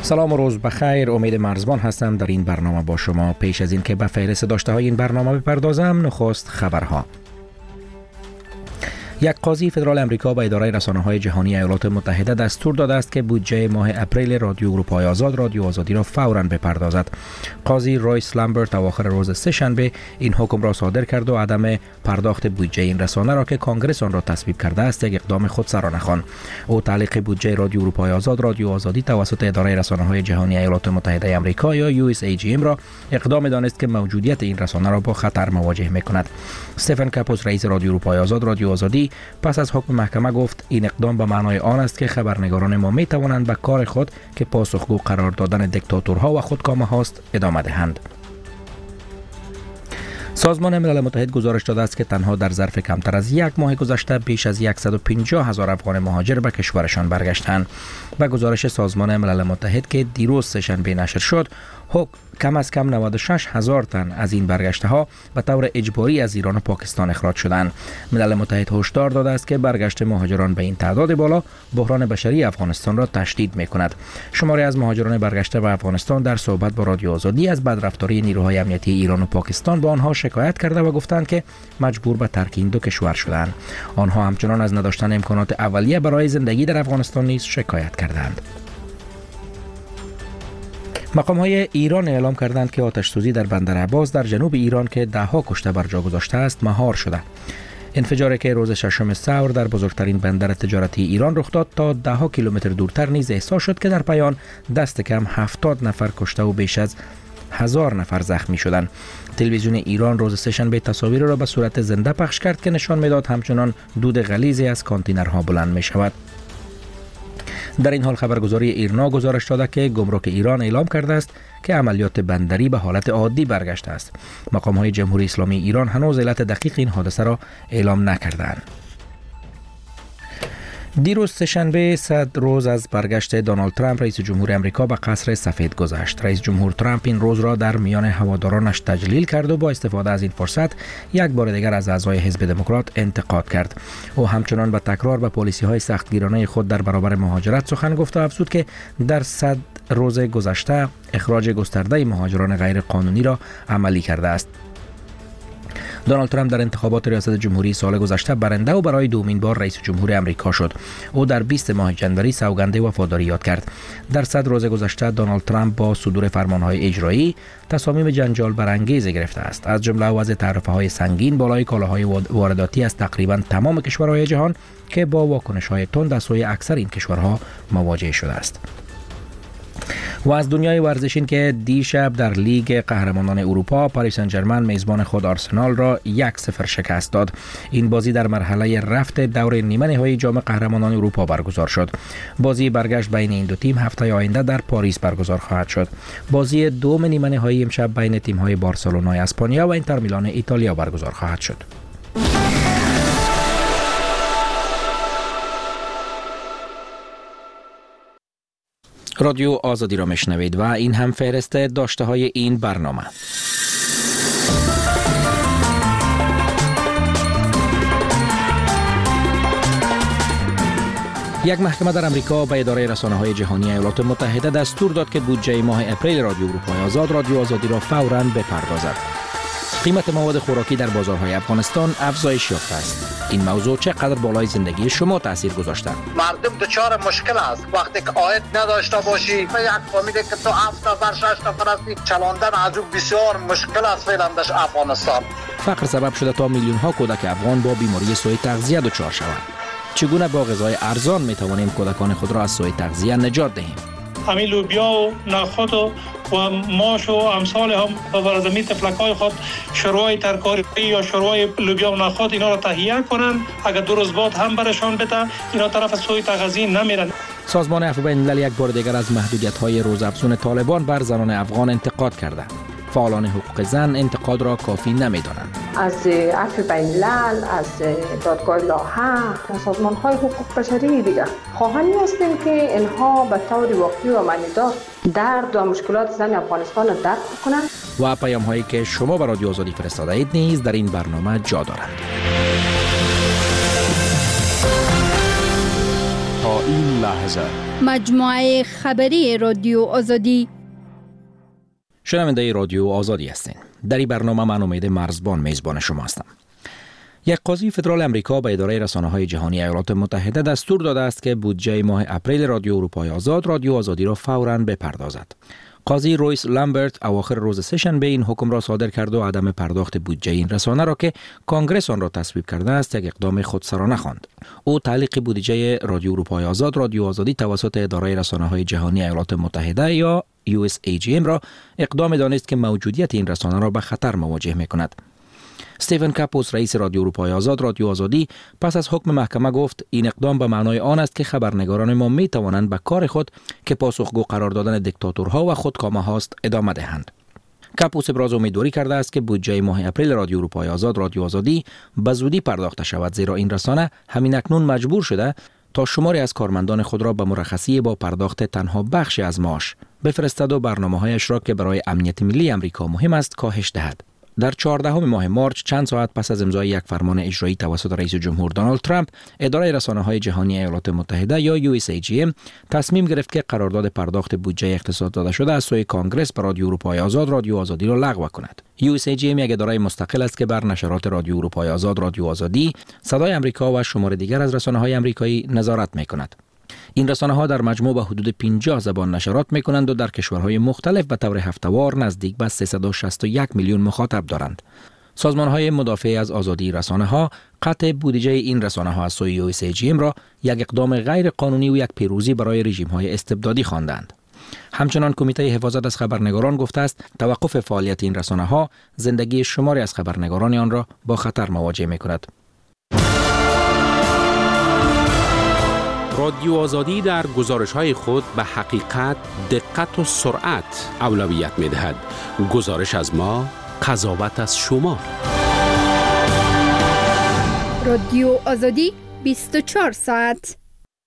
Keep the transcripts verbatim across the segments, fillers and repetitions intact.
سلام و روز بخیر. امید مرزبان هستم در این برنامه با شما. پیش از این که به فهرست داشته های این برنامه بپردازم، نخست خبرها. یک قاضی فدرال امریکا به اداره رسانه‌های جهانی ایالات متحده دستور داده است که بودجه ماه اپریل رادیو اروپای آزاد رادیو آزادی را فوراً بپردازد. قاضی رویس لامبرت اواخر روز سه‌شنبه این حکم را صادر کرد و عدم پرداخت بودجه این رسانه را که کنگره آن را تصویب کرده است یک اقدام خودسرانه خواند. او تعلیق بودجه رادیو اروپای آزاد رادیو آزادی توسط اداره رسانه‌های جهانی ایالات متحده آمریکا یا یو اس ای جی ام را اقدام دانست که موجودیت این رسانه را با خطر مواجه می‌کند. استفن کاپوس رئیس رادیو اروپای آزاد رادیو آزادی پس از حکم محکمه گفت این اقدام به معنای آن است که خبرنگاران ما می توانند به کار خود که پاسخگو قرار دادن دیکتاتورها و خودکامه هاست ادامه دهند. سازمان ملل متحد گزارش داده است که تنها در ظرف کمتر از یک ماه گذشته بیش از صد و پنجاه هزار افغان مهاجر به کشورشان برگشتند. و گزارش سازمان ملل متحد که دیروز سه‌شنبه نشر شد، حکم کم از کم نود و شش هزار تن از این برگشته ها به طور اجباری از ایران و پاکستان اخراج شدند. ملل متحد هشدار داده است که برگشت مهاجران به این تعداد بالا بحران بشری افغانستان را تشدید می‌کند. شماری از مهاجران برگشته به افغانستان در صحبت با رادیو آزادی از بدرفتاری نیروهای امنیتی ایران و پاکستان با آنها شکایت کرده و گفتند که مجبور به ترک این دو کشور شدند. آنها همچنان از نداشتن امکانات اولیه برای زندگی در افغانستان نیز شکایت کردند. مقام های ایران اعلام کردند که آتش سوزی در بندر عباس در جنوب ایران که ده ها کشته بر جا گذاشته است مهار شده. انفجاری که روز ششم ثور در بزرگترین بندر تجارتی ایران رخ داد تا ده ها کیلومتر دورتر نیز احساس شد که در پایان دست کم هفتاد نفر کشته و بیش از هزار نفر زخمی شدند. تلویزیون ایران روز سه‌شنبه تصاویر را به صورت زنده پخش کرد که نشان میداد همچنان دود غلیظی از کانتینرها بلند می شود. در این حال خبرگزاری ایرنا گزارش داده که گمرک ایران اعلام کرده است که عملیات بندری به حالت عادی برگشته است. مقام‌های جمهوری اسلامی ایران هنوز علت دقیق این حادثه را اعلام نکردند. دیروز سه‌شنبه صد روز از برگشت دونالد ترامپ رئیس جمهور آمریکا به قصر سفید گذشت. رئیس جمهور ترامپ این روز را در میان هوادارانش تجلیل کرد و با استفاده از این فرصت یک بار دیگر از اعضای حزب دموکرات انتقاد کرد. او همچنان به تکرار به پالیسی‌های سختگیرانه خود در برابر مهاجرت سخن گفت و افزود که در صد روز گذشته اخراج گسترده مهاجران غیر قانونی را عملی کرده است. دونالد ترامپ در انتخابات ریاست جمهوری سال گذشته برنده و برای دومین بار رئیس جمهور آمریکا شد. او در بیست ماه جنوری سوگند وفاداری یاد کرد. در صد روز گذشته دونالد ترامپ با صدور فرمانهای اجرایی تصامیم جنجال برانگیز گرفته است، از جمله وضع تعرفه‌های سنگین بالای کالاهای وارداتی از تقریبا تمام کشورهای جهان که با واکنش‌های تند از سوی اکثر این کشورها مواجه شده است. و از دنیای ورزش این که دیشب در لیگ قهرمانان اروپا پاریس سن ژرمن میزبان خود آرسنال را یک صفر شکست داد. این بازی در مرحله رفت دور نیمه نهایی جام قهرمانان اروپا برگزار شد. بازی برگشت بین این دو تیم هفته آینده در پاریس برگزار خواهد شد. بازی دوم نیمه نهایی امشب بین تیم‌های بارسلونا اسپانیا و اینتر میلان ایتالیا برگزار خواهد شد. رادیو آزادی را میشنوید و این هم فهرست داشته های این برنامه. یک محکمه در امریکا به اداره رسانه‌های جهانی ایالات متحده دستور داد که بودجه ماه اپریل رادیو اروپای آزاد رادیو آزادی را فوراً بپردازد. قیمت مواد خوراکی در بازارهای افغانستان افزایش یافته است. این موضوع چقدر بالای زندگی شما تاثیر گذاشته؟ مردم دچار مشکل است وقتی که عاید نداشته باشی و یک فامیلی که تو هفت نفر شش نفر هستی چلاندن از او بسیار مشکل است فعلا در افغانستان. فقر سبب شده تا میلیون ها کودک افغان با بیماری سوء تغذیه دچار شوند. چگونه با غذای ارزان می توانیم کودکان خود را از سوء تغذیه نجات دهیم؟ همین لوبیا و نخود و و ماش و امثال هم با زمین تفلکای خود شروع ترکاری یا شروع لوبیا و نخود اینا را تهیه کنن. اگر دو روز بعد هم برشان بده اینا طرف سوی تغذیه نمیرن. سازمان عفو بین الملل یک بار دیگر از محدودیت‌های روزافزون طالبان بر زنان افغان انتقاد کرده. فعالان حقوق زن انتقاد را کافی نمی‌دانند. از عفو بین الملل، از دادگاه لاهه، از سازمان‌های حقوق بشری دیگر خواهان هستیم که اینها به طور واقعی و معنیدار درد و مشکلات زن افغانستان را درک کنند و پیام‌هایی که شما به رادیو آزادی فرستاده اید نیز در این برنامه جا دارند. تا این لحظه مجموعه خبری رادیو آزادی. شنونده رادیو آزادی هستین. در این برنامه من امید مرزبان میزبان شما هستم. یک قاضی فدرال امریکا به اداره رسانه‌های جهانی ایالات متحده دستور داده است که بودجه ماه اپریل رادیو اروپای آزاد رادیو آزادی را فوراً بپردازد. قاضی رویس لامبرت اواخر روز سه‌شنبه این حکم را صادر کرد و عدم پرداخت بودجه این رسانه را که کنگره آن را تصویب کرده است یک اقدام خودسرانه خواند. او تعلیق بودجه رادیو اروپای آزاد رادیو آزادی توسط اداره رسانه‌های جهانی ایالات متحده یا یو اس ای جی ام را اقدام دانست که موجودیت این رسانه را به خطر مواجه می‌کند. استیون کاپوس رئیس رادیو اروپای آزاد رادیو آزادی پس از حکم محکمه گفت این اقدام به معنای آن است که خبرنگاران ما می توانند به کار خود که پاسخگو قرار دادن دیکتاتورها و خودکامه هاست ادامه دهند. کاپوس ابراز امیدواری کرده است که بودجه ماه اپریل رادیو اروپای آزاد رادیو آزادی به زودی پرداخته شود، زیرا این رسانه همین اکنون مجبور شده تا شماری از کارمندان خود را به مرخصی با پرداخت تنها بخشی از معاش بفرستد و برنامه‌هایش را که برای امنیت ملی آمریکا مهم است کاهش دهد. در چهاردهم ماه مارچ چند ساعت پس از امضای یک فرمان اجرایی توسط رئیس جمهور دونالد ترامپ، اداره رسانه‌های جهانی ایالات متحده یا یو اس ای جی ام تصمیم گرفت که قرارداد پرداخت بودجه اختصاص داده شده از سوی کانگرس به رادیو اروپای آزاد رادیو آزادی را لغو کند. یو اس ای جی ام یک اداره مستقل است که بر نشرات رادیو اروپای آزاد رادیو آزادی، صدای آمریکا و شمار دیگر از رسانه‌های آمریکایی نظارت می‌کند. این رسانه‌ها در مجموع به حدود پنجاه زبان نشرات می‌کنند و در کشورهای مختلف به طور هفته‌وار نزدیک به سیصد و شصت و یک میلیون مخاطب دارند. سازمان‌های مدافع از آزادی رسانه‌ها قطع بودجه این رسانه‌ها از سوی یو اس ای جی ام را یک اقدام غیر قانونی و یک پیروزی برای رژیم‌های استبدادی خواندند. همچنان کمیته حفاظت از خبرنگاران گفته است توقف فعالیت این رسانه‌ها زندگی شماری از خبرنگاران آن را با خطر مواجه می‌کند. رادیو آزادی در گزارش‌های خود به حقیقت، دقت و سرعت اولویت می‌دهد. گزارش از ما، قضاوت از شما. رادیو آزادی بیست و چهار ساعت.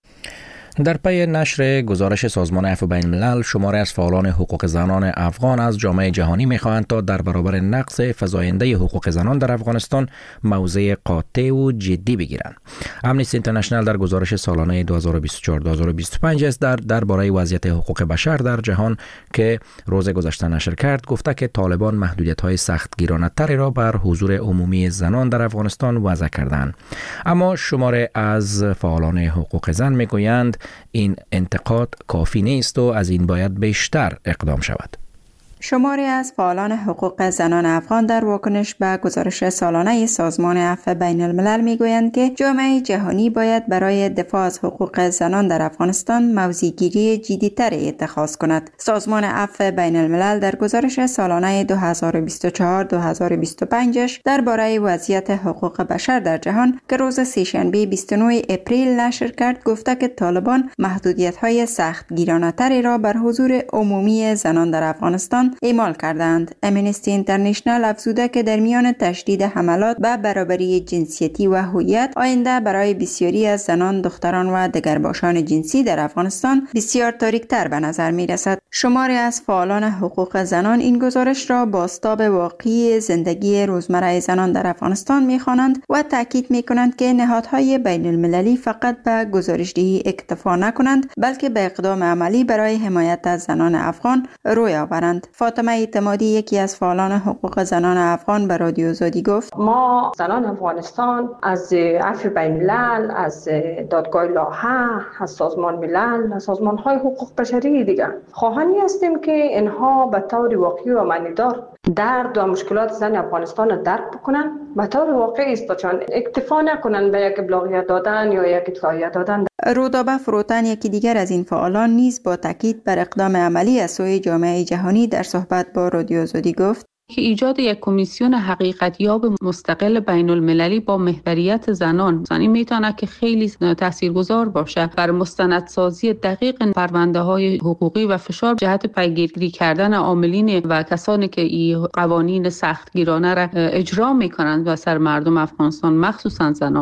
در پی نشر گزارش سازمان عفو بین الملل، شماری از فعالان حقوق زنان افغان از جامعه جهانی می‌خواهند تا در برابر نقض فزاینده حقوق زنان در افغانستان موضع قاطع و جدی بگیرند. امنیستی اینترنشنال در گزارش سالانه دو هزار و بیست و چهار دو هزار و بیست و پنج است در درباره وضعیت حقوق بشر در جهان که روز گذشته نشر کرد گفته که طالبان محدودیت‌های سختگیرانه‌تری را بر حضور عمومی زنان در افغانستان وضع کردند. اما شماری از فعالان حقوق زن می‌گویند این انتقاد کافی نیست و از این باید بیشتر اقدام شود. شماری از فعالان حقوق زنان افغان در واکنش به گزارش سالانه سازمان عفو بین الملل میگویند که جامعه جهانی باید برای دفاع از حقوق زنان در افغانستان موضع‌گیری جدی‌تری اتخاذ کند. سازمان عفو بین الملل در گزارش سالانه دو هزار و بیست و چهار دو هزار و بیست و پنج درباره وضعیت حقوق بشر در جهان که روز سه‌شنبه بیست و نه اپریل نشر کرد گفته که طالبان محدودیت‌های سختگیرانه‌تری را بر حضور عمومی زنان در افغانستان اعمال کردند. امنیستی اینترنشنال افزوده که در میان تشدید حملات به برابری جنسیتی و هویت، آینده برای بسیاری از زنان، دختران و دگرباشان جنسی در افغانستان بسیار تاریک‌تر به نظر می رسد. شماری از فعالان حقوق زنان این گزارش را بازتاب واقعی زندگی روزمره زنان در افغانستان می خوانند و تاکید می کنند که نهادهای بین المللی فقط به گزارش‌دهی اکتفا نکنند بلکه به اقدام عملی برای حمایت از زنان افغان روی آورند. فاطمه اعتمادی یکی از فعالان حقوق زنان افغان به رادیو آزادی گفت ما زنان افغانستان از عفو بین الملل، از دادگاه لاهه، از سازمان ملل، از سازمان‌های حقوق بشری دیگر خواهانی هستیم که اینها به طور واقعی و معنیدار درد و مشکلات زن افغانستان را درک بکنن، به طور واقعی است چون اکتفا نکنن به یک ابلاغیه دادن یا یک اطلاعیه دادن. رودابه فروتن یکی دیگر از این فعالان نیز با تاکید بر اقدام عملی از سوی جامعه جهانی در صحبت با رادیو آزادی گفت که ایجاد یک کمیسیون حقیقتیاب مستقل بین المللی با محوریت زنان زنی میتونه که خیلی تاثیرگذار باشه بر مستندسازی دقیق پرونده های حقوقی و فشار جهت پیگیری کردن عاملین و کسانی که این قوانین سختگیرانه را اجرا میکنند و سر مردم افغانستان مخصوصا زنان.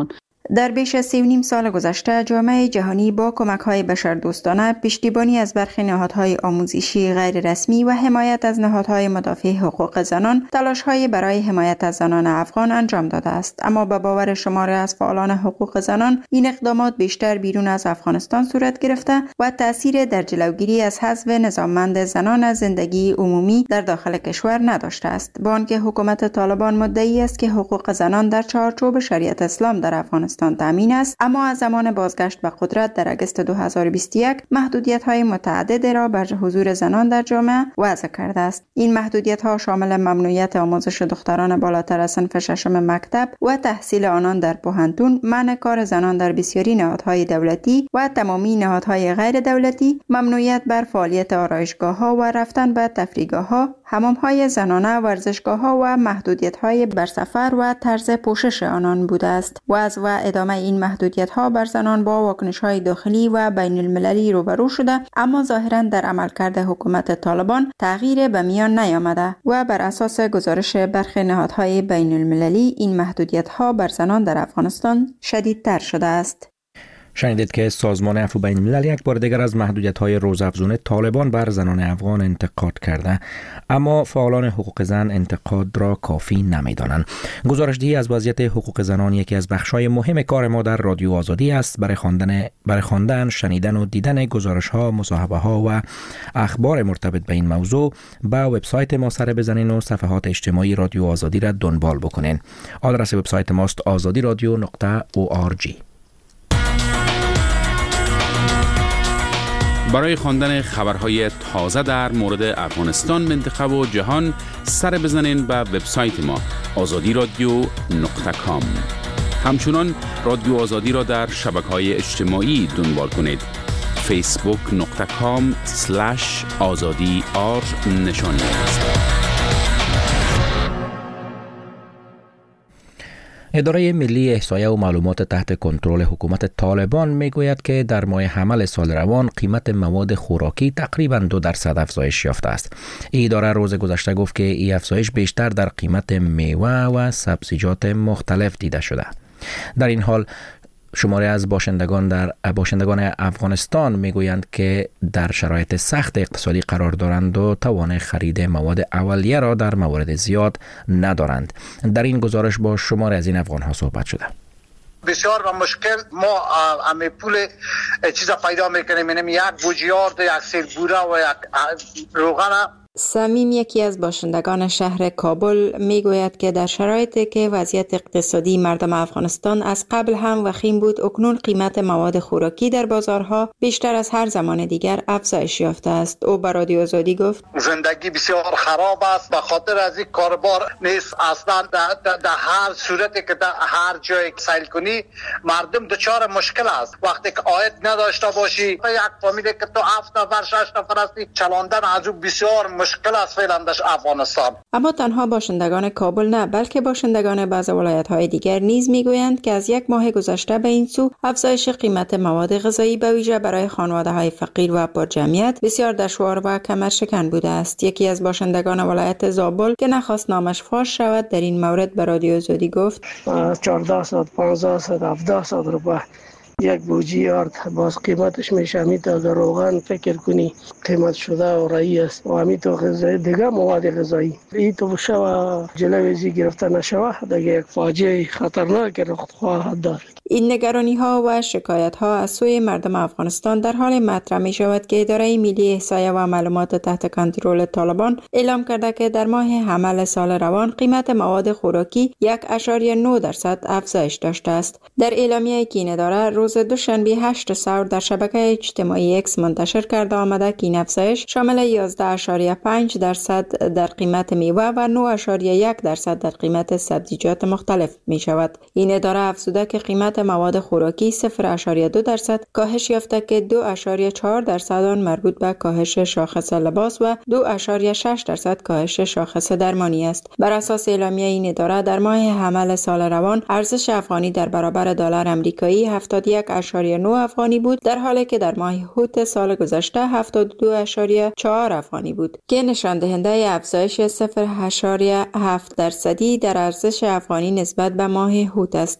در بیش از سی و نیم سال گذشته جامعه جهانی با کمک‌های بشردوستانه، پشتیبانی از برخی نهادهای آموزشی غیر رسمی و حمایت از نهادهای مدافع حقوق زنان، تلاش‌های برای حمایت از زنان افغان انجام داده است. اما به باور شماری از فعالان حقوق زنان، این اقدامات بیشتر بیرون از افغانستان صورت گرفته و تأثیر در جلوگیری از حذف نظاممند زنان از زندگی عمومی در داخل کشور نداشته است. با آنکه حکومت طالبان مدعی است که حقوق زنان در چارچوب شریعت اسلام در افغانستان تامین است، اما از زمان بازگشت به قدرت در اگست دو هزار و بیست و یک محدودیت‌های متعددی را بر حضور زنان در جامعه وضع کرده است. این محدودیت‌ها شامل ممنوعیت آموزش دختران بالاتر از صنف ششم مکتب و تحصیل آنان در پوهنتون، منع کار زنان در بسیاری نهادهای دولتی و تمامی نهادهای غیر دولتی، ممنوعیت بر فعالیت آرایشگاه‌ها و رفتن به تفریحگاه‌ها، حمام‌های زنانه، ورزشگاه‌ها و محدودیت‌های بر سفر و طرز پوشش آنان بوده است. وضع و ادامه این محدودیت‌ها بر زنان با واکنش‌های داخلی و بین المللی روبرو شده، اما ظاهراً در عملکرد حکومت طالبان تغییر به میان نیامده و بر اساس گزارش برخی نهادهای بین المللی این محدودیت‌ها بر زنان در افغانستان شدیدتر شده است. شنیدید که سازمان عفو بین الملل یک بار دیگر از محدودیت‌های روزافزون طالبان بر زنان افغان انتقاد کرده، اما فعالان حقوق زن انتقاد را کافی نمی‌دانند. گزارش‌دهی از وضعیت حقوق زنان یکی از بخش‌های مهم کار ما در رادیو آزادی است. برای خواندن برای خواندن، شنیدن و دیدن گزارش‌ها، مصاحبه‌ها و اخبار مرتبط به این موضوع به وبسایت ما سر بزنین و صفحات اجتماعی رادیو آزادی را دنبال بکنین. آدرس وبسایت ماست آزادی رادیو نقطه او آر جی. برای خواندن خبرهای تازه در مورد افغانستان، منطقه و جهان سر بزنین به وبسایت ما آزادی رادیو نقطه کام. همچنان رادیو آزادی را در شبکه‌های اجتماعی دنبال کنید. فیسبوک نقطه کام سلش آزادی آر نشانی است. اداره ملی احصایه و معلومات تحت کنترل حکومت طالبان میگوید که در ماه حمل سال روان قیمت مواد خوراکی تقریباً دو درصد افزایش یافته است. این اداره روز گذشته گفت که این افزایش بیشتر در قیمت میوه و سبزیجات مختلف دیده شده. در این حال شماری از باشندگان در باشندگان افغانستان میگویند که در شرایط سخت اقتصادی قرار دارند و توان خرید مواد اولیه را در موارد زیاد ندارند. در این گزارش با شماری از این افغان‌ها صحبت شده. بسیار و مشکل ما همه پول چیزا پیدا میکنیم، یعنی یک بوجیارد، یک سیربوره و یک روغن. سمیم یکی از باشندگان شهر کابل میگوید که در شرایطی که وضعیت اقتصادی مردم افغانستان از قبل هم وخیم بود، اکنون قیمت مواد خوراکی در بازارها بیشتر از هر زمان دیگر افزایش یافته است. او به رادیو آزادی گفت زندگی بسیار خراب است، به خاطر از این کاربار نیست. اصلا در هر صورتی که در هر جای سیل کنی مردم دچار مشکل است. وقتی که عاید نداشته باشی، یک فامیلی که تو هفت نفر شش نفر هستی، چلاندن از او بسیار مشکل است فعلا در افغانستان. اما تنها باشندگان کابل نه، بلکه باشندگان بعض ولایت‌های دیگر نیز میگویند که از یک ماه گذشته به این سو افزایش قیمت مواد غذایی به ویژه برای خانواده‌های فقیر و با جمعیت بسیار دشوار و کمرشکن بوده است. یکی از باشندگان ولایت زابل که نخواست نامش فاش شود در این مورد به رادیو آزادی گفت چهارده صد، پانزده صد، هفده صد روپیه یک بوجی آرد، باز قیمتش میشه همیتا اگر روغن فکر کنی قیمت شده و رایی است و همیتا غذایی دیگه مواد غذایی ای تو شوه جلویزی گرفته نشوه دیگه یک فاجعه خطرناک رخ خواهد داد. این نگرانی ها و شکایت ها از سوی مردم افغانستان در حال مطرح می شود که اداره ملی احصایه و معلومات تحت کنترل طالبان اعلام کرده که در ماه حمل سال روان قیمت مواد خوراکی یک اشاریه نه درصد افزایش داشته است. در اعلامیه‌ای که این اداره روز دوشنبه هشت سور در شبکه اجتماعی اکس منتشر کرده آمده که این افزایش شامل یازده اشاریه پنج درصد در قیمت میوه و نه اشاریه یک درصد در قیمت سبزیجات مختلف می شود. این اداره افزوده که قیمت مواد خوراکی صفر اشاریه دو درصد کاهش یافته که دو اشاریه چهار درصد آن مربوط به کاهش شاخص لباس و دو اشاریه شش درصد کاهش شاخص درمانی است. بر اساس اعلامیه این اداره در ماه حمل سال روان ارزش افغانی در برابر دلار آمریکایی هفتاد و یک اشاریه نه افغانی بود، در حالی که در ماه هوت سال گذشته هفتاد و دو اشاریه چهار افغانی بود که نشان دهنده افزایش صفر اشاریه هفت درصدی در ارزش افغانی نسبت به ماه هوت است.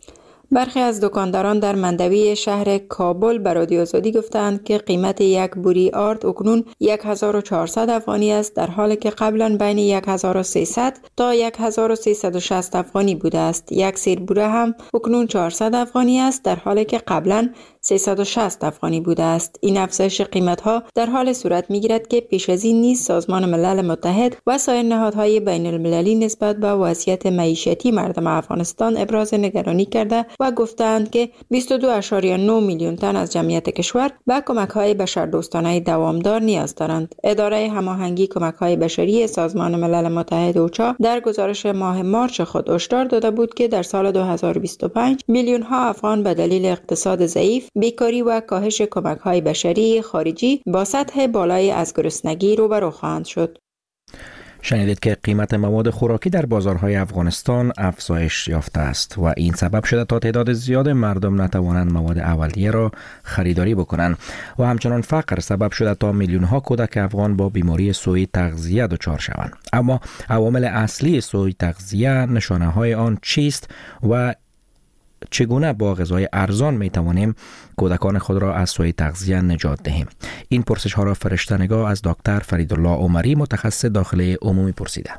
برخی از دکانداران در مندوی شهر کابل به رادیو آزادی گفتند که قیمت یک بوری آرد اکنون یک هزار و چهارصد افغانی است، در حالی که قبلا بین یک هزار و سیصد تا یک هزار و سیصد و شصت افغانی بوده است. یک سیر بوره هم اکنون چهارصد افغانی است، در حالی که قبلا سیصد و شصت افغانی بوده است. این افزایش قیمت‌ها در حال صورت می‌گیرد که پیش از این نیز سازمان ملل متحد و سایر نهادهای بین المللی نسبت به وضعیت معیشتی مردم افغانستان ابراز نگرانی کرده و گفتند که بیست و دو ممیز نه میلیون تن از جمعیت کشور به کمک‌های بشردوستانه دوامدار نیاز دارند. اداره هماهنگی کمک‌های بشری سازمان ملل متحد اوچا در گزارش ماه مارچ خود هشدار داده بود که در سال دو هزار و بیست و پنج میلیون ها افغان به دلیل اقتصاد ضعیف، بیکاری و کاهش کمک‌های بشری خارجی با سطح بالای از گرسنگی روبرو خواهند شد. شنیدید که قیمت مواد خوراکی در بازارهای افغانستان افزایش یافته است و این سبب شده تا تعداد زیاد مردم نتوانند مواد اولیه را خریداری بکنند و همچنان فقر سبب شده تا میلیون ها کودک افغان با بیماری سوء تغذیه دچار شوند. اما عوامل اصلی سوء تغذیه، نشانه های آن چیست و چگونه با غذای ارزان می توانیم کودکان خود را از سوء تغذیه نجات دهیم؟ این پرسش ها را فرشته‌نگاه از دکتر فریدالله عمری متخصص داخلی عمومی پرسیده.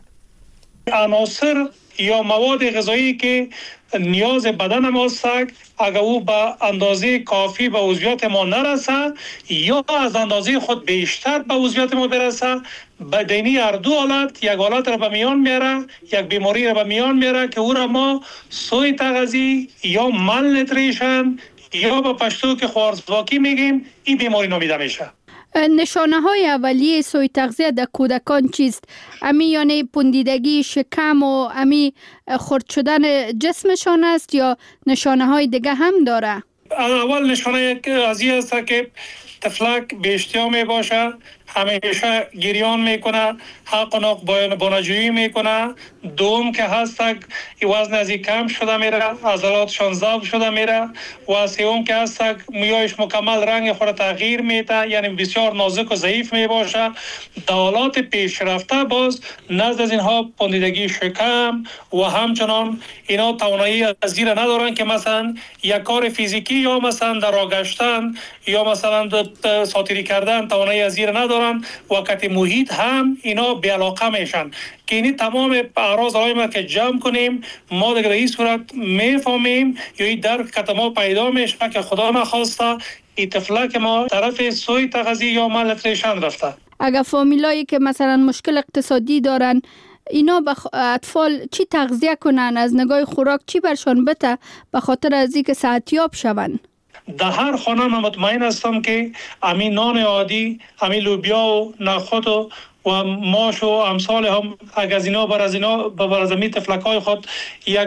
عناصر یا مواد غذایی که نیاز بدن ما است، اگر او به اندازه کافی به عضویات ما نرسه یا از اندازه خود بیشتر به عضویات ما برسه، بدنی هر دو حالت یک حالت را به میان میاره، یک بیماری را به میان میاره که او را ما سوء تغذیه یا مالنوتریشن یا به پشتو که خوارزواکی میگیم، این بیماری نامیده میشه. نشانه های اولیه سوء تغذیه در کودکان چیست؟ امی یعنی پوندیدگی شکم و امی خرد شدن جسمشان است یا نشانه های دیگه هم داره؟ اول نشانه از این است که طفلک به اشتها می باشه، همیشه گریان میکنه، حق و ناق بانجویی میکنه. دوم که هست وزن ازی کم شده میره، عضلاتشان ضعف شده میره. و سوم که هست مویایش مکمل رنگ خود تغییر میده، یعنی بسیار نازک و ضعیف میباشه. در حالات پیشرفته باز نزد از اینها پوندیدگی شکم و همچنان اینا توانایی از این ندارن که مثلا یک کار فیزیکی یا مثلا در راه گشتن یا مثلا ساتیری کردن توانایی از این ندارن. وقتی محیط هم اینا بی‌علاقه میشن که اینی تمام اعراض های ما که جمع کنیم ما دیگه این صورت میفهمیم یا این درک که ما پیدا میشه که خدا نخواسته این طفلک ما طرف سوء تغذیه یا مالنوتریشن رفته. اگر فامیلایی که مثلا مشکل اقتصادی دارن اینا به اطفال چی تغذیه کنن، از نگاه خوراک چی برشان بته به خاطر از اینکه صحتیاب شون؟ در هر خانه من مطمئن هستم که همین نان عادی، همین لوبیا و نخود و و ماش و امثال هم اگر از اینا بر از اینا بر از می طفلکای خود یک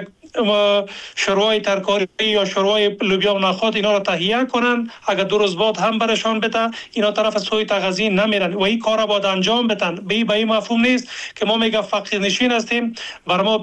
شروع ترکاری یا شروع لوبیا و نخود اینا را تهیه کنن، اگر دو روز بعد هم برشان بده اینا طرف سوء تغذیه نمیرن و این کار را باید انجام بدن. به این مفهوم نیست که ما میگه فقیر نشین هستیم، بر ما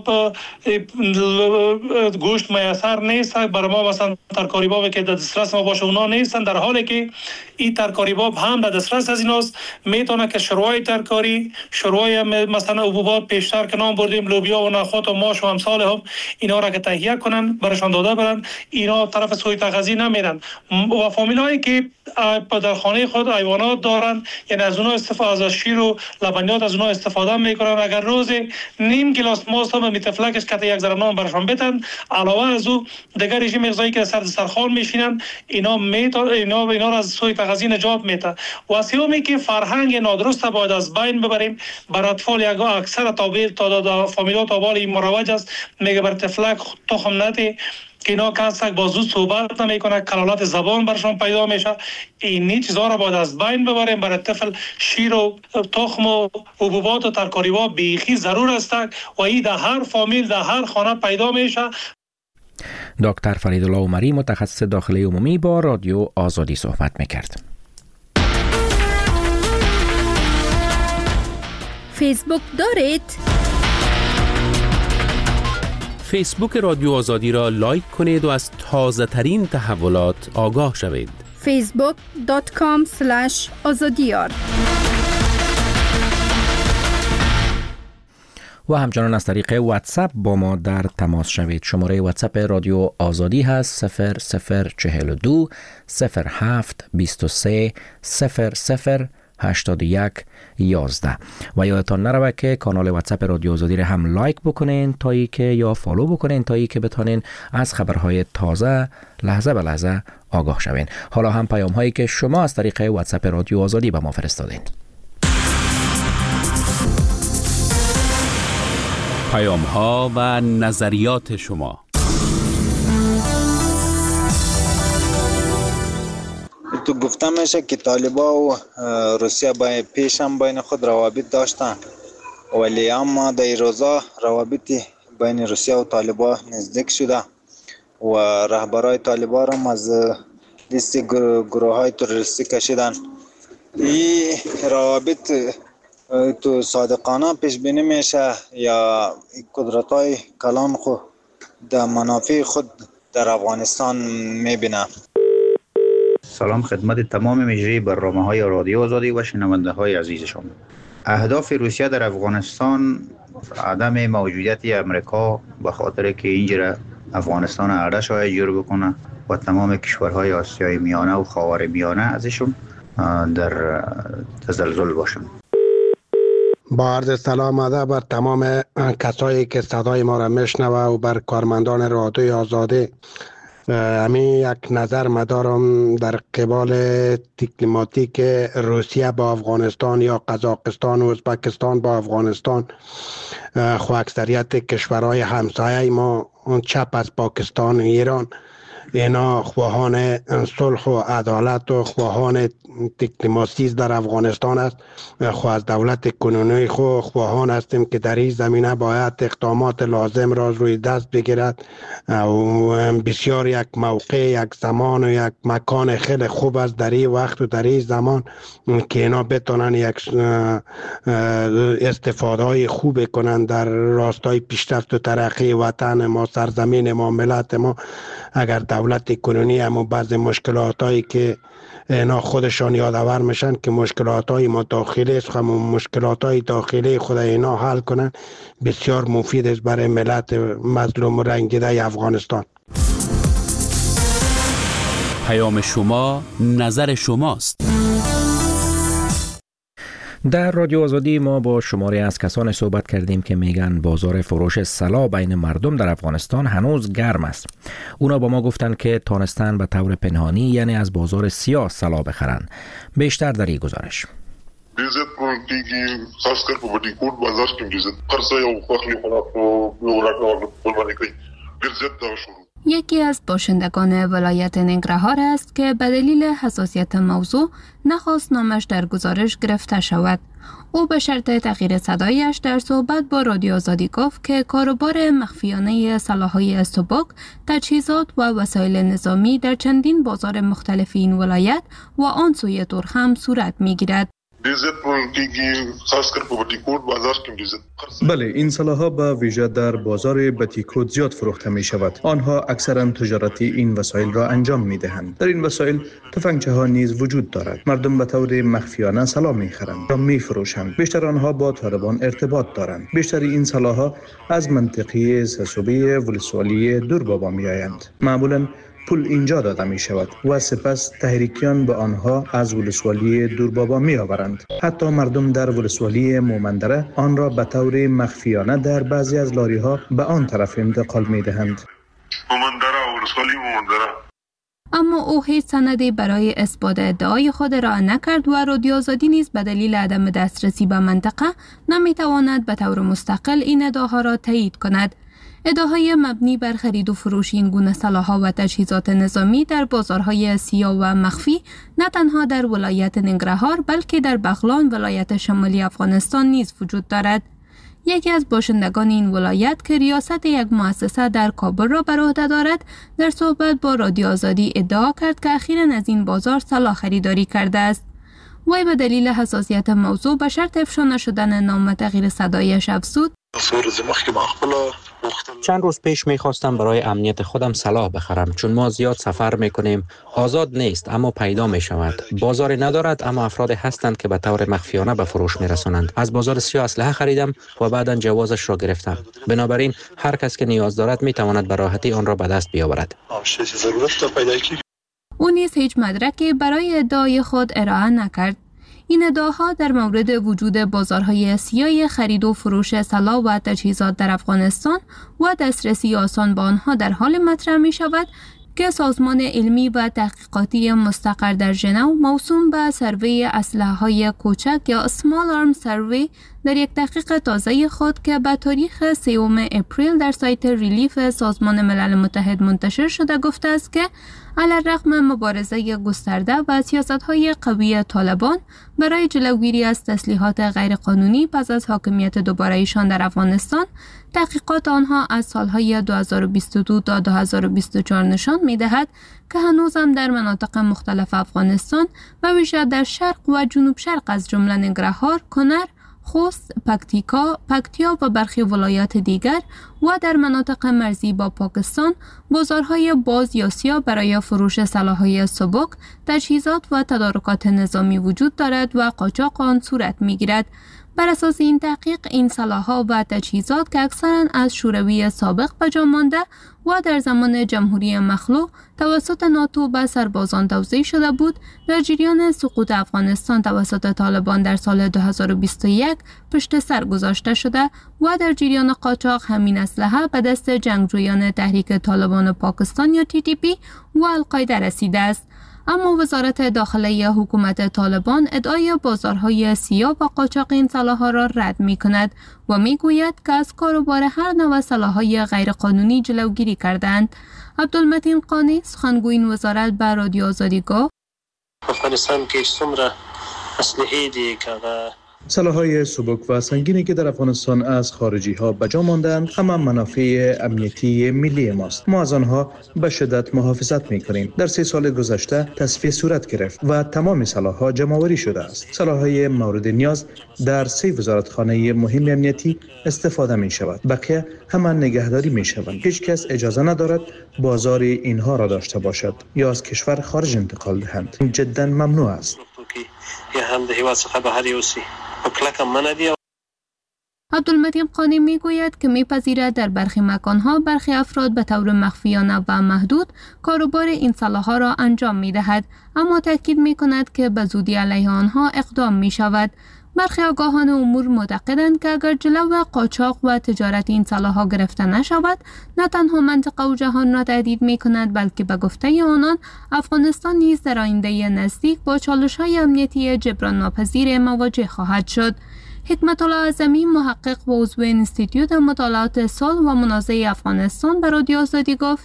گوشت میسر نیست، بر ما مثلا ترکاری باب که در دسترس ما باشه اونا نیستن، در حالی که این ترکاری باب هم در دسترس از ایناست. میتونه که شروع ترکاری، شروع مثلا حبوبات پیشتر که نام بردیم لوبیا و نخود و ماش و امثال هم اینا را که تهیه کنن برشان داده برن، اینا طرف سوء تغذیه نمیرن. و فامیلایی که در خانه خود حیوانات دارن یعنی از اونها استفاده از شیر و لبنیات از اونها استفاده میکنن، اگر روز نیم گلاس ماست هم می طفلکش که یک ذره نان برشان بدن، علاوه از او دیگر رژیم غذایی که سر دسترخوان میشینن اینا میتون اینا اینا را از سوء تغذیه نجات میده. و سومی که فرهنگ نادرست باید از بین ببریم. بر اطفال یک اکثر تابع تا فامیلات تابع مروج است، میگه بر طفلک تخم نده که اینا کسک با زود صحبت نمیکنه، کلالات زبان برشان پیدا میشه. این چیزا را باید از بین ببریم. برای طفل شیر و تخم و حبوبات و ترکاری‌ها بیخی ضرور است و این در هر فامیل در هر خانه پیدا میشه. دکتر فریدالله عمری متخصص داخلی عمومی با رادیو آزادی صحبت میکرد. فیسبوک دارید؟ فیسبوک رادیو آزادی را لایک کنید و از تازه ترین تحولات آگاه شوید. فیسبوک دات کام اسلش آزادیار. و همچنان از طریق واتساپ با ما در تماس شوید. شماره واتساپ رادیو آزادی هست صفر صفر چهل و دو صفر هفت بیست و سه صفر صفر هشتاد و یک یازده و یادتان نروه که کانال واتساپ رادیو آزادی را هم لایک بکنین تا ای که یا فالو بکنین تا ای که بتونین از خبرهای تازه لحظه به لحظه آگاه شوین. حالا هم پیام هایی که شما از طریق واتساپ رادیو آزادی به ما فرستادین. پیام ها و نظریات شما. تو گفته میشه که طالبا و روسیه با پیش هم بین خود روابط داشتن، ولی اما در روزا روابط بین روسیه و طالبا نزدیک شده و رهبرای طالبا را از لیست گروه های تروریستی کشیدن. این روابط تو صادقانه پیش بینی میشه یا قدرت های کلان خود در منافع خود در افغانستان میبینه؟ سلام خدمت تمام مجری برنامه های رادیو آزادی و شنونده های عزیزشان. اهداف روسیه در افغانستان عدم موجودیت امریکا به خاطر که اینجا افغانستان اردش های جور بکنه و تمام کشورهای آسیای میانه و خاور میانه ازشون در تزلزل باشن. با عرض سلام ادب بر تمام کسایی که صدای ما را میشنوه و بر کارمندان رادیو آزادی. همین یک نظر مدارم در قبال دیپلماتیک روسیه با افغانستان یا قزاقستان و ازبکستان با افغانستان. خو اکثریت کشورهای همسایه ما چپ از پاکستان و ایران اینا خواهان صلح و عدالت و خواهان دیپلماسی در افغانستان است. خو از دولت کنونی خو خواهان هستیم که در این زمینه باید اقدامات لازم را روی دست بگیرد و بسیار یک موقع، یک زمان و یک مکان خیلی خوب است در این وقت و در این زمان که اینا بتونن یک استفاده های خوب کنند در راستای پیشرفت و ترقی وطن ما، سرزمین ما، ملت ما. اگر دولت کنونی هم بعض مشکلات هایی که اینا خودشان یادآور میشن که مشکلات های ما داخلی است، همون مشکلات های داخلی خود اینا حل کنن، بسیار مفید است برای ملت مظلوم و رنجیده افغانستان. پیام شما نظر شماست. در رادیو آزادی ما با شماری از کسان صحبت کردیم که میگن بازار فروش سلاح بین مردم در افغانستان هنوز گرم است. اونا با ما گفتن که تانستن به طور پنهانی یعنی از بازار سیاه سلاح بخرن. بیشتر در این گزارش. یکی از باشندگان ولایت ننگرهار است که به دلیل حساسیت موضوع نخواست نامش در گزارش گرفته شود. او به شرط تغییر صدایش در صحبت با رادیو آزادی گفت که کاروبار مخفیانه سلاح‌های استوباک، تجهیزات و وسایل نظامی در چندین بازار مختلف این ولایت و آن سوی ترک هم صورت می‌گیرد. بله، این سلاح‌ها به ویژه در بازار بتیکوت زیاد فروخته می شود. آنها اکثرا تجارتی این وسایل را انجام می دهند. در این وسایل تفنگچه ها نیز وجود دارد. مردم به طور مخفیانه سلاح می خرند و می فروشند. بیشتر آنها با طالبان ارتباط دارند. بیشتر این سلاح‌ها از منطقه سسوبی ولسوالی دوربابا می آیند. معمولاً پول اینجا داده می شود و سپس تحریکیان به آنها از ولسوالی دوربابا می آورند. حتی مردم در ولسوالی مومندره آن را به طور مخفیانه در بعضی از لاری ها به آن طرف انتقال می دهند. اما او هیچ سندی برای اثبات ادعای خود را نکرد و رادیو آزادی نیز به دلیل عدم دسترسی به منطقه نمی تواند به طور مستقل این ادعاها را تایید کند. ادعاهای مبنی بر خرید و فروش این گونه سلاح‌ها و تجهیزات نظامی در بازارهای سیاه و مخفی نه تنها در ولایت ننگرهار بلکه در بغلان ولایت شمالی افغانستان نیز وجود دارد. یکی از باشندگان این ولایت که ریاست یک مؤسسه در کابل را بر عهده دارد، در صحبت با رادیو آزادی ادعا کرد که اخیراً از این بازار سلاح خریداری کرده است. وی به دلیل حساسیت موضوع به شرط افشا نشدن نام تغییر صدایش افزود: چند روز پیش میخواستم برای امنیت خودم سلاح بخرم، چون ما زیاد سفر میکنیم. آزاد نیست اما پیدا میشود. بازار ندارد اما افراد هستند که به طور مخفیانه به فروش میرسانند. از بازار سیاه اسلحه خریدم و بعدا جوازش را گرفتم. بنابراین هر کس که نیاز دارد میتواند به راحتی آن را به دست بیاورد. او نیز هیچ مدرکی برای ادعای خود ارائه نکرد. این ادعاها در مورد وجود بازارهای سیاه خرید و فروش سلاح و تجهیزات در افغانستان و دسترسی آسان به آنها در حال مطرح می شود که سازمان علمی و تحقیقاتی مستقر در ژنو موسوم به سروی اسلحه‌های کوچک یا Small Arms Survey در یک تحقیق تازه خود که به تاریخ سوم اپریل در سایت ریلیف سازمان ملل متحد منتشر شده گفته است که علیرغم مبارزه گسترده و سیاست‌های قوی طالبان برای جلوگیری از تسلیحات غیرقانونی پس از حاکمیت دوباره ایشان در افغانستان، تحقیقات آنها از سالهای دو هزار و بیست و دو تا دو هزار و بیست و چهار نشان می‌دهد که هنوزم در مناطق مختلف افغانستان و ویژه در شرق و جنوب شرق از جمله ننگرهار، کنر، خوست، پکتیکا، پکتیا و برخی ولایات دیگر و در مناطق مرزی با پاکستان بازارهای باز یا سیاه برای فروش سلاح‌های سبک، تجهیزات و تدارکات نظامی وجود دارد و قاچاق آن صورت می‌گیرد. بر اساس این تحقیق، این سلاح‌ها و تجهیزات که اکثراً از شوروی سابق به جا مانده و در زمان جمهوری مخلوع توسط ناتو به سربازان توزیع شده بود، در جریان سقوط افغانستان توسط طالبان در سال دو هزار و بیست و یک پشت سر گذاشته شده و در جریان قاچاق همین اسلحه به دست جنگجویان تحریک طالبان پاکستان یا تی تی پی و القاعده رسیده است. اما وزارت داخلی حکومت طالبان ادعای بازارهای سیاه و قاچاق این سلاح‌ها را رد می‌کند و می‌گوید که از کاروبار هر نوع سلاح‌های غیرقانونی جلوگیری کردند. عبدالمتین قانی سخنگوی این وزارت به رادیو آزادی گفت: افغانستان کې څومره اسلحې دي که سلاح‌های سبک و سنگینی که در افغانستان از خارجی ها بجا ماندند همه منافع امنیتی ملی ماست. ما از آنها به شدت محافظت می‌کنیم. در سه سال گذشته تصفیه صورت گرفت و تمام سلاح‌ها جمع‌آوری شده است. سلاح‌های مورد نیاز در سه وزارتخانه مهم امنیتی استفاده می‌شود. بقیه همه نگهداری می‌شوند. هیچ کس اجازه ندارد بازار اینها را داشته باشد یا از کشور خارج انتقال دهند. این جداً ممنوع است. یا هم د هیواد څخه بهر یوسي په کلکه منع دي. عبدالمتین قانی میگوید که میپذیرد در برخی مکانها برخی افراد به طور مخفیانه و محدود کاروبار این سلاح‌ها را انجام میدهد، اما تاکید میکند که به زودی علیه آنها اقدام میشود. برخی آگاهان امور معتقدند که اگر جلو قاچاق و تجارت این سلاح‌ها گرفته نشود، نه تنها منطقه و جهان را تهدید می‌کند، بلکه به گفته آنان افغانستان نیز در آینده نزدیک با چالش‌های امنیتی جبران ناپذیر مواجه خواهد شد. حکمت الله اعظمی، محقق و عضو انستیتیوت مطالعات صلح و منازعه افغانستان، به رادیو آزادی گفت: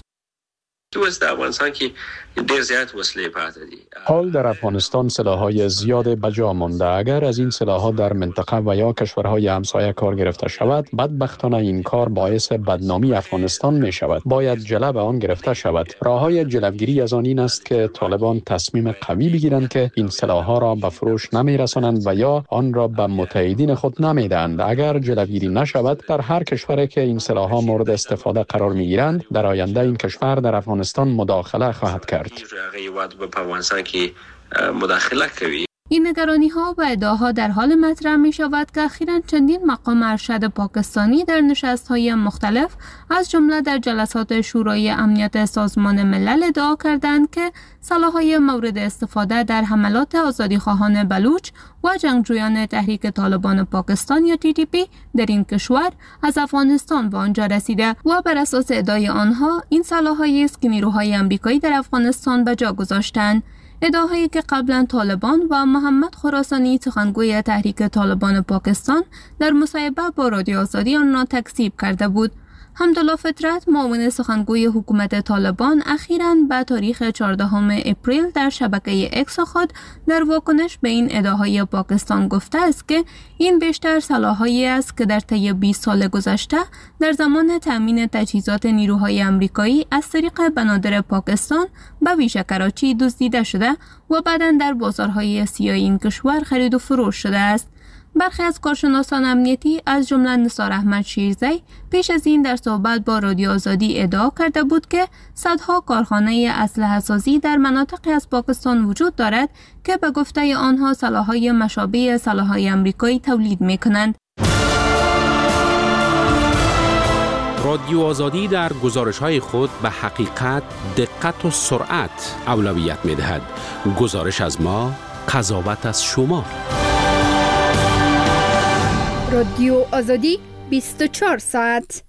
حال در افغانستان سلاح‌های زیاد بجا مانده. اگر از این سلاح‌ها در منطقه و یا کشورهای همسایه کار گرفته شود، بدبختانه این کار باعث بدنامی افغانستان می شود. باید جلو به آن گرفته شود. راه‌های جلوگیری از آن این است که طالبان تصمیم قوی بگیرند که این سلاح‌ها را به فروش نمی‌رسانند و یا آن را به متحدین خود نمی‌دهند. اگر جلوگیری نشود، در هر کشوری که این سلاح‌ها مورد استفاده قرار می‌گیرند، در آینده این کشور در افغانستان مداخله خواهد کرد. این نگرانی ها و ادعاها در حال مطرح می شود که اخیراً چندین مقام ارشد پاکستانی در نشست های مختلف از جمله در جلسات شورای امنیت سازمان ملل ادعا کردند که سلاح‌های مورد استفاده در حملات آزادیخواهان بلوچ و جنگجویان تحریک طالبان پاکستان یا تی تی پی در این کشور از افغانستان به آنجا رسیده و بر اساس ادعای آنها این سلاح‌هایی است که نیروهای آمریکایی در افغانستان به جا گذاشتند. ادعاهایی که قبلا طالبان و محمد خراسانی، سخنگوی تحریک طالبان پاکستان، در مصاحبه با رادیو آزادی آن را تکذیب کرده بود. حمدالله فطرت معاون سخنگوی حکومت طالبان اخیراً به تاریخ چهاردهم اپریل در شبکه اکس خود در واکنش به این ادعاهای پاکستان گفته است که این بیشتر سلاح‌هایی است که در طی بیست سال گذشته در زمان تامین تجهیزات نیروهای آمریکایی از طریق بنادر پاکستان به ویژه کراچی دزدیده شده و بعداً در بازارهای سیاه این کشور خرید و فروش شده است. برخی از کارشناسان امنیتی از جمله نثار احمد شیرزی پیش از این در صحبت با رادیو آزادی ادعا کرده بود که صدها کارخانه اسلحه سازی در مناطقی از پاکستان وجود دارد که به گفته آنها سلاح‌های مشابه سلاح‌های آمریکایی تولید می‌کنند. رادیو آزادی در گزارش‌های خود به حقیقت، دقت و سرعت اولویت می‌دهد. گزارش از ما، قضاوت از شما. رادیو آزادی بیست و چهار ساعت